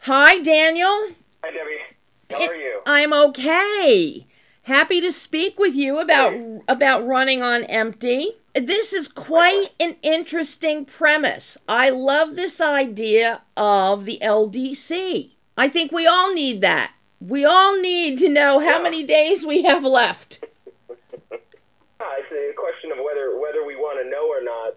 Hi, Daniel. Hi, Debbie. How are you? I'm okay. Happy to speak with you about running on empty. This is quite an interesting premise. I love this idea of the LDC. I think we all need that. We all need to know how many days we have left. It's a question of whether we want to know or not.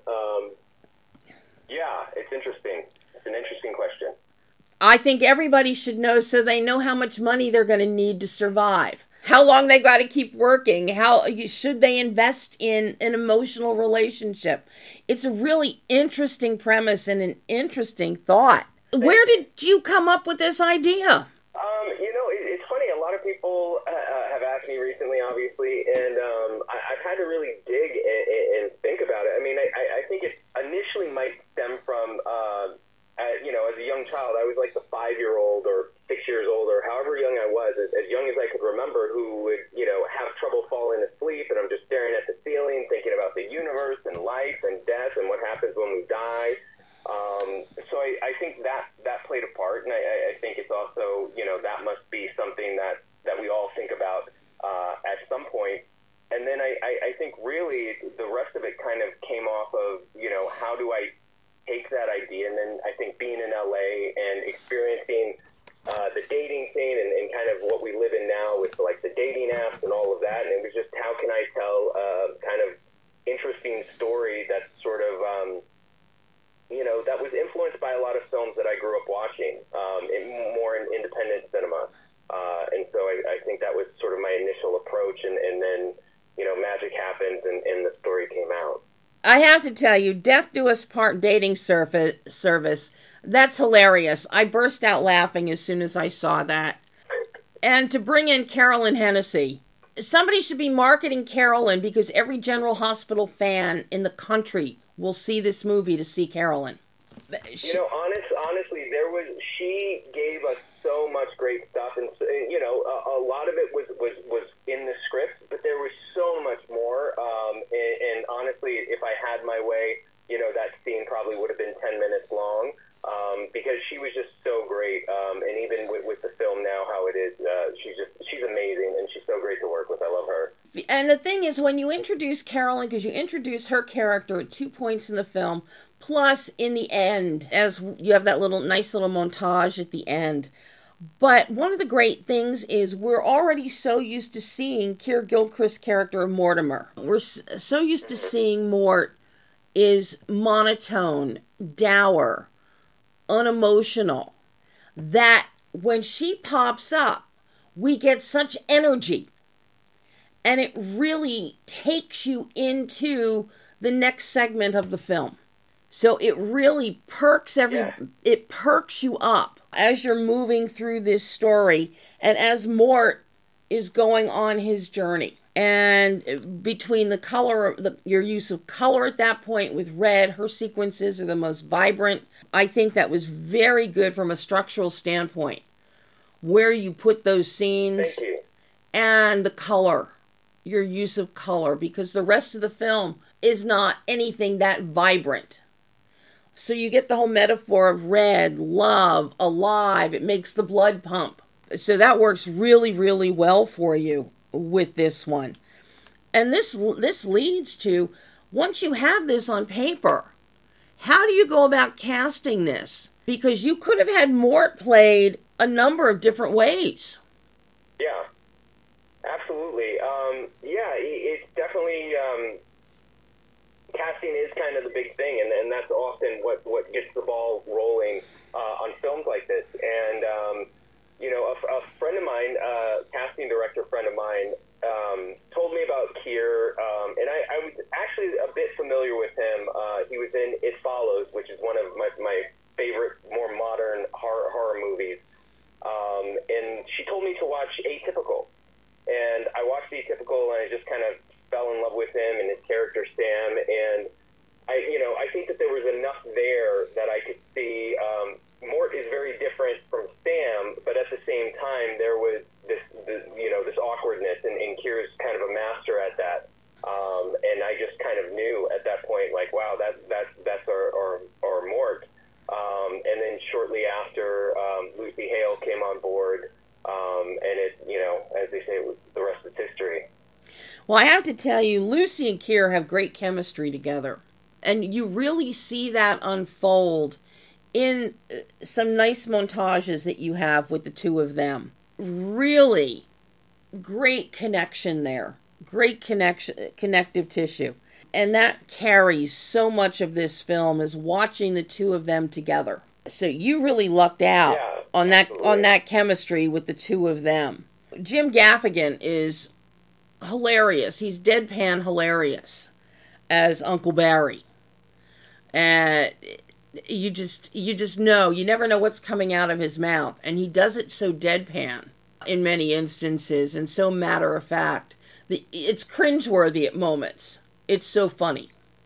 It's interesting. It's an interesting question. I think everybody should know so they know how much money they're going to need to survive. How long they got to keep working. How should they invest in an emotional relationship? It's a really interesting premise and an interesting thought. Where did you come up with this idea? It's funny. A lot of people have asked me recently, obviously, and I've had to really dig and think about it. I mean, I think it initially might stem from, as a young child, I was like the 5-year-old or 6 years old or however young I was, as young as I could remember, who would, have trouble falling asleep, and I'm just staring at the ceiling, thinking about the universe and life and death and what happens when we die. So I think that played a part, and I think it's also, that must be something that we all think about at some point. And then I think really the rest of it kind of came off of, how do I take that idea? And then I think being in LA and experiencing the dating scene and kind of what we live in now with like the dating apps and all of that. And it was just, how can I tell kind of interesting story that's sort of, that was influenced by a lot of films that I grew up watching, more in independent cinema. And so I think that was sort of my initial approach. And then, magic happened and the story came out. I have to tell you, Death Do Us Part dating service, that's hilarious. I burst out laughing as soon as I saw that. And to bring in Carolyn Hennessy. Somebody should be marketing Carolyn because every General Hospital fan in the country will see this movie to see Carolyn. Honestly, she gave us so much great stuff, and a lot of it was in the script, but there was so much more. And honestly, if I had my way, that scene probably would have been 10 minutes long, because she was just so great. And even with the film now, how it is, she's amazing, and she's so great to work with. I love her. And the thing is, when you introduce Carolyn, because you introduce her character at 2 points in the film, plus in the end, as you have that nice little montage at the end. But one of the great things is we're already so used to seeing Keir Gilchrist's character of Mortimer. We're so used to seeing Mort is monotone, dour, unemotional, that when she pops up, we get such energy. And it really takes you into the next segment of the film. So it really perks it perks you up as you're moving through this story and as Mort is going on his journey. And between the color, your use of color at that point with red, her sequences are the most vibrant. I think that was very good from a structural standpoint, where you put those scenes and the color, your use of color, because the rest of the film is not anything that vibrant. So you get the whole metaphor of red, love, alive. It makes the blood pump. So that works really, really well for you with this one. And this leads to, once you have this on paper, how do you go about casting this? Because you could have had Mort played a number of different ways. Yeah, absolutely. It's definitely... casting is kind of the big thing, and that's often what gets the ball rolling on films like this. And a friend of mine, casting director friend of mine, told me about Keir, and I was actually a bit familiar with him. He was in It Follows, which is one of my favorite, more modern horror movies. And she told me to watch Atypical, and I watched Atypical, and I just kind of fell in love with him and his character Sam, and I think that there was enough there that I could see. Mort is very different from Sam, but at the same time there was this awkwardness, and Keir's kind of a master at that. And I just kind of knew at that point, like, wow, that's our Mort. And then shortly after, Lucy on board, and it, as they say, the rest is history. Well, I have to tell you, Lucy and Keir have great chemistry together. And you really see that unfold in some nice montages that you have with the two of them. Really great connection there. Great connective tissue. And that carries so much of this film, is watching the two of them together. So you really lucked out on that chemistry with the two of them. Jim Gaffigan is hilarious. He's deadpan hilarious as Uncle Barry. And you just know, you never know what's coming out of his mouth. And he does it so deadpan in many instances and so matter of fact. It's cringeworthy at moments. It's so funny.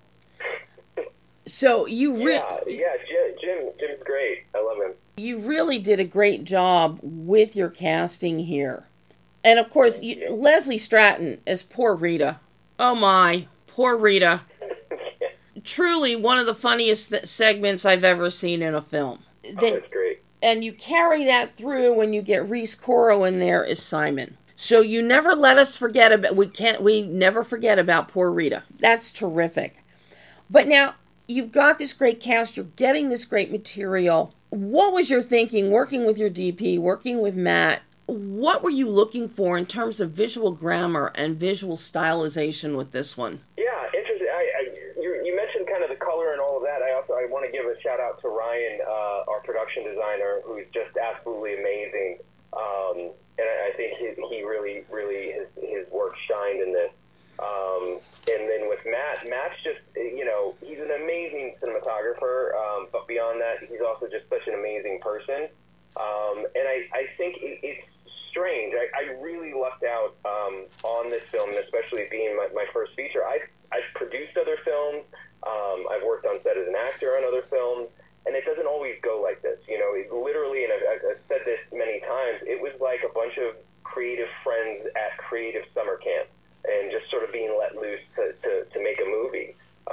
So you Jim's great. I love him. You really did a great job with your casting here. And of course, Leslie Stratton as poor Rita. Oh my, poor Rita. Truly one of the funniest segments I've ever seen in a film. That's great. And you carry that through when you get Rhys Coro in there as Simon. So you never let us forget about, we never forget about poor Rita. That's terrific. But now, you've got this great cast, you're getting this great material. What was your thinking working with your DP, working with Matt? What were you looking for in terms of visual grammar and visual stylization with this one? Yeah, interesting. You mentioned kind of the color and all of that. I want to give a shout out to Ryan, our production designer, who's just absolutely amazing. And I think he really his work shined in this. And then with Matt's just, he's an amazing cinematographer, but beyond that, he's also just such an amazing person. And I think it's strange. I really lucked out on this film, and especially being my first feature. I've produced other films. I've worked on set as an actor on other films, and it doesn't always go like this. It literally, and I've said this many times, it was like a bunch of creative friends at creative summer camp, and just sort of being let loose to make a movie.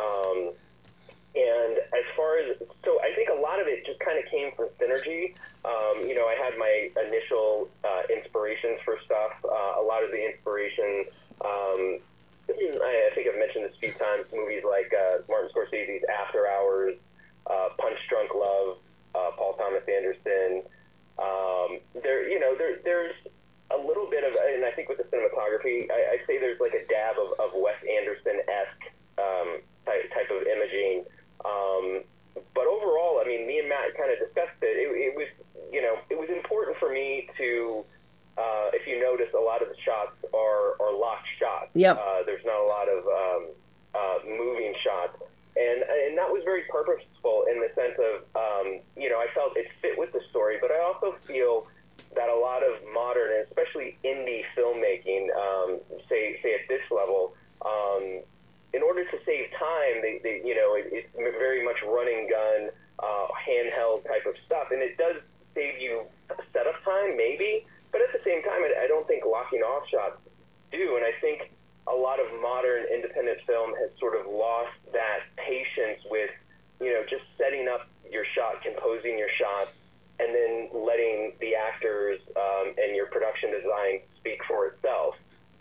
And as far as, so I think a lot of it just kind of came from synergy. I had my initial inspirations for stuff. A lot of the inspiration, I think I've mentioned this a few times, movies like Martin Scorsese's After Hours, Punch Drunk Love, Paul Thomas Anderson. There's a little bit of, and I think with the cinematography, I say there's like a dab of Wes Anderson-esque type of imaging. But overall, I mean, me and Matt kind of discussed it. It was important for me to, if you notice, a lot of the shots are locked shots. Yep. There's not a lot of moving shots. And that was very purposeful in the sense of, I felt it fit with the story, but I also feel that a lot of modern, and especially indie filmmaking, say at this level, in order to save time, it's very much run and gun, handheld type of stuff, and it does save you setup time, maybe, but at the same time, I don't think locking off shots do, and I think a lot of modern independent film has sort of lost that patience with, just setting up your shot, composing your shots, and then letting the actors and your production design speak for itself.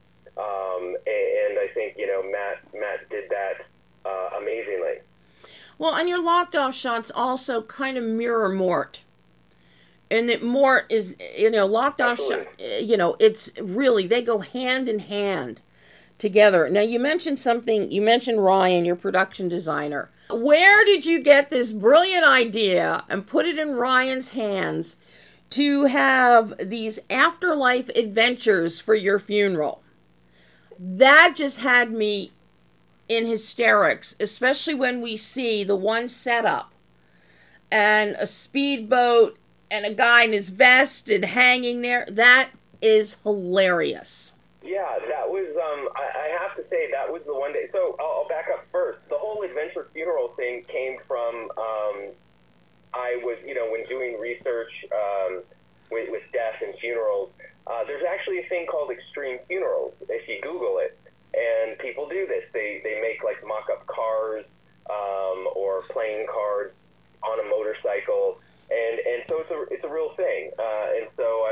And I think, Matt did that amazingly. Well, and your locked off shots also kind of mirror Mort. And that Mort is, locked off shot, it's really, they go hand in hand together. Now, you mentioned Ryan, your production designer. Where did you get this brilliant idea and put it in Ryan's hands to have these afterlife adventures for your funeral? That just had me in hysterics, especially when we see the one setup and a speedboat and a guy in his vest and hanging there. That is hilarious. Yeah, that was, I have to say, that was the one day. So I'll back up first. The whole adventure funeral thing came from, I was, when doing research with death and funerals, there's actually a thing called extreme funerals, if you Google it. And people do this. They make like mock-up cars or playing cards on a motorcycle. And so it's a real thing. And so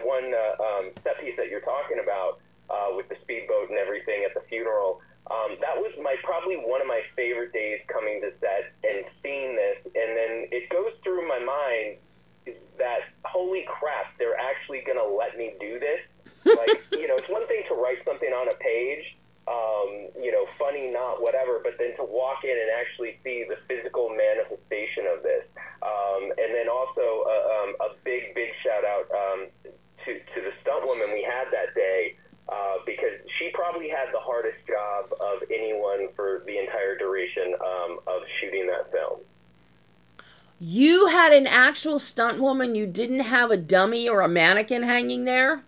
one set piece that you're talking about with the speedboat and everything at the funeral. That was probably one of my favorite days coming to set and seeing this, and then it goes through my mind that, holy crap, they're actually going to let me do this. Like, it's one thing to write something on a page, funny, not whatever, but then to walk in and actually see the physical manifestation of this. And then also a big shout out to the stunt woman we had that day, because she probably had the hardest job of anyone for the entire duration of shooting that film. You had an actual stunt woman. You didn't have a dummy or a mannequin hanging there?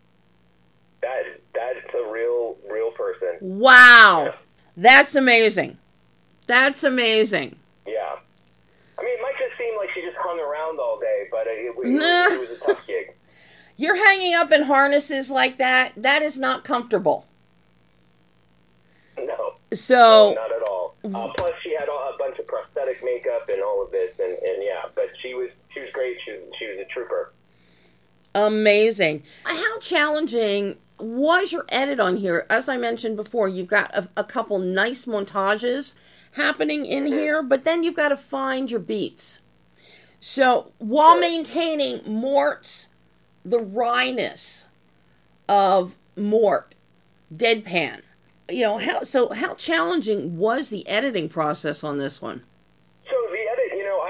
That's a real person. Wow. Yeah. That's amazing. That's amazing. Yeah. I mean, it might just seem like she just hung around all day, but it was a tough gig. You're hanging up in harnesses like that. That is not comfortable. No. So. No, not at all. Plus, she had a bunch of prosthetic makeup and all of this, and yeah, but she was great. She was a trooper. Amazing. How challenging was your edit on here? As I mentioned before, you've got a couple nice montages happening in here, but then you've got to find your beats. So while maintaining the wryness of Mort, deadpan, how challenging was the editing process on this one? So the edit,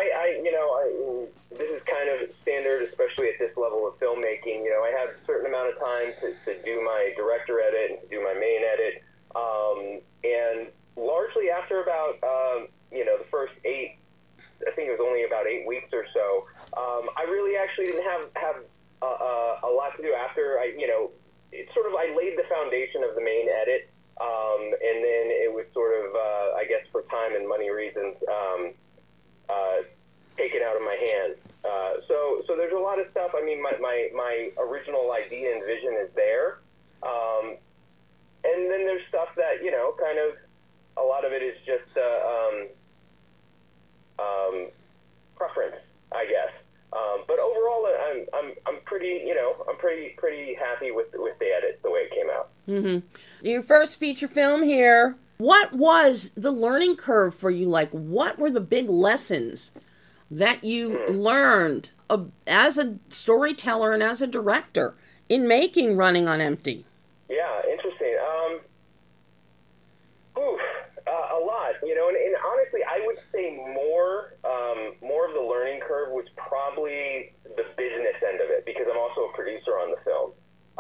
this is kind of standard, especially at this level of filmmaking. I have a certain amount of time to do my director edit and to do my main edit. And largely after about, the first 8, I think it was only about 8 weeks or so, I really actually didn't have a lot to do after I laid the foundation of the main edit. And then it was sort of, I guess for time and money reasons, taken out of my hands. So there's a lot of stuff. I mean, my original idea and vision is there. And then there's stuff that, kind of, a lot of it is just preference, I guess. But overall, I'm pretty happy with the edit, the way it came out. Mm-hmm. Your first feature film here. What was the learning curve for you? Like, what were the big lessons that you learned as a storyteller and as a director in making Running on Empty? Yeah, interesting. A lot, and honestly, I would say more of the learning curve was probably the business end of it, because I'm also a producer on the film.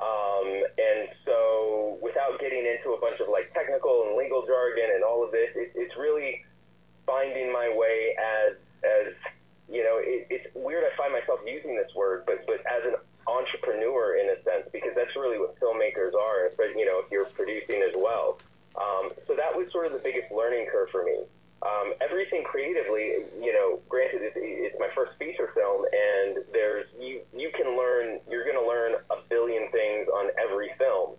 And so without getting into a bunch of like technical and legal jargon and all of this, it's really finding my way as it's weird I find myself using this word, but as an entrepreneur in a sense, because that's really what filmmakers are, but if you're producing as well. So that was sort of the biggest learning curve for me. Everything creatively, granted it's my first feature film, and you're going to learn a billion things on every film.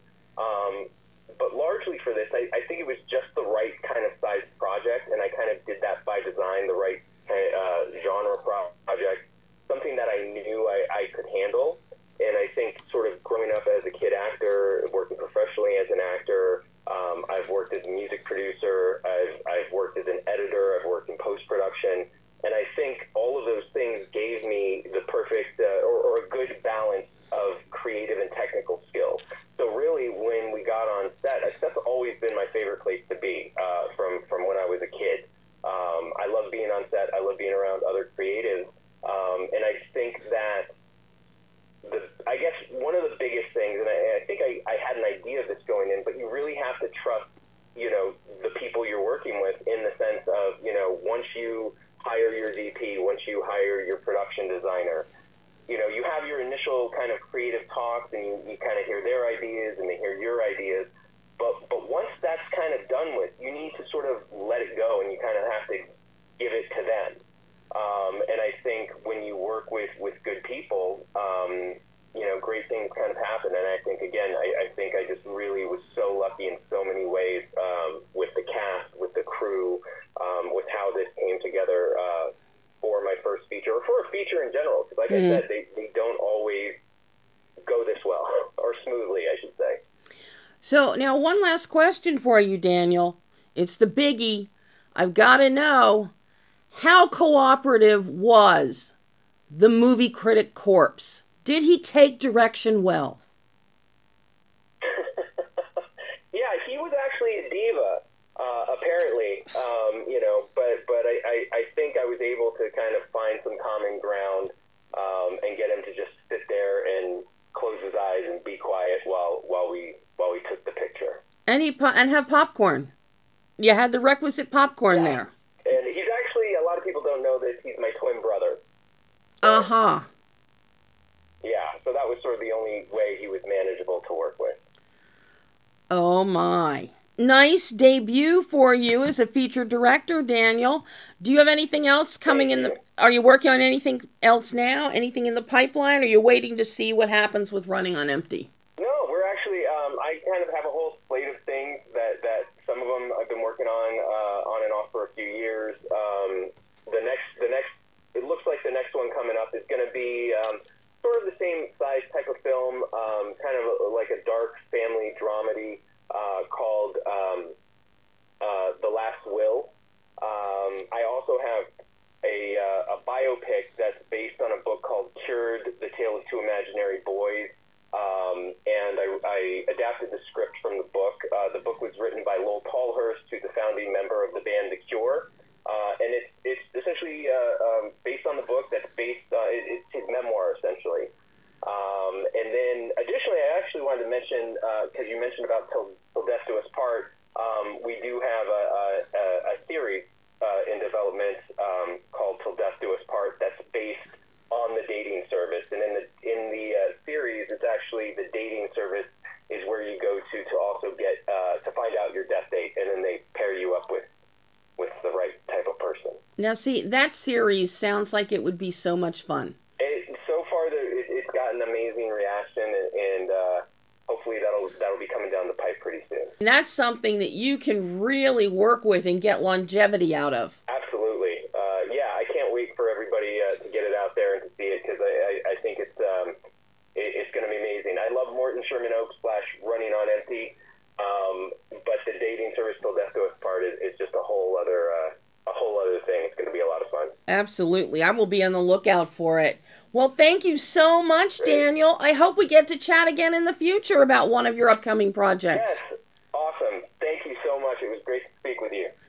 But largely for this, I think it was just the right kind of size project, and I kind of did that by design, the right genre project, something that I knew I could handle. And I think sort of growing up as a kid actor, working professionally as an actor, I've worked as a music producer, I've worked as an editor, I've worked in post-production, and I think all of those things gave me the perfect or a good balance of creative and technical skill. So really, when we got on set, set's always been my favorite place to be from when I was a kid. I love being on set, I love being around other creatives, and I think that I guess one of the biggest things, and I think I had an idea of this going in, but you really have to trust, the people you're working with, in the sense of, once you hire your DP, once you hire your production designer, you have your initial kind of creative talks, and you kind of hear their ideas and they hear your ideas. But once that's kind of done with, you need to sort of let it go, and you kind of have to give it to them. And I think when you work with good people, great things kind of happen. And I think, again, I think I just really was so lucky in so many ways with the cast, with the crew, with how this came together for my first feature, or for a feature in general. Because like I said, they don't always go smoothly, I should say. So now one last question for you, Daniel. It's the biggie. I've got to know, how cooperative was the movie critic corpse? Did he take direction well? Yeah, he was actually a diva, apparently. But I think I was able to kind of find some common ground and get him to just sit there and close his eyes and be quiet while we took the picture. And have popcorn. You had the requisite popcorn there. And he's actually, a lot of people don't know this, he's my twin brother. Uh-huh. Yeah, so that was sort of the only way he was manageable to work with. Oh my. Nice debut for you as a feature director, Daniel. Do you have anything else coming in the... Are you working on anything else now? Anything in the pipeline? Or are you waiting to see what happens with Running on Empty? No, we're actually... I kind of have a whole slate of things that some of them I've been working on and off for a few years. The next... It looks like the next one coming up is going to be sort of the same size type of film, kind of like a dark family dramedy called The Last Will. I also have a biopic that's based on a book called Cured, The Tale of Two Imaginary Boys, and I adapted the script from the book. The book was written by Lowell Tolhurst, who's a founding member of the band The Cure, and it's essentially based on the book that's based, it's his memoir, essentially. And then, additionally, I actually wanted to mention, because you mentioned about Till Death Do Us Part, we do have a series in development called Till Death Do Us Part that's based on the dating service. And in the series, it's actually the dating service is where you go to also get to find out your death date, and then they pair you up with the right type of person. Now, see, that series sounds like it would be so much fun. So far, it's got an amazing reaction, and hopefully that'll be coming down the pipe pretty soon. And that's something that you can really work with and get longevity out of. Absolutely. Yeah, I can't wait for everybody to get it out there and to see it, because I think it's going to be amazing. I love Morton Sherman Oaks / Running on Empty, but the dating service Till Death Do Us Part is just a whole other thing. It's going to be a lot of fun. Absolutely. I will be on the lookout for it. Well, thank you so much, Daniel. I hope we get to chat again in the future about one of your upcoming projects. Yes. Awesome. Thank you so much. It was great to speak with you.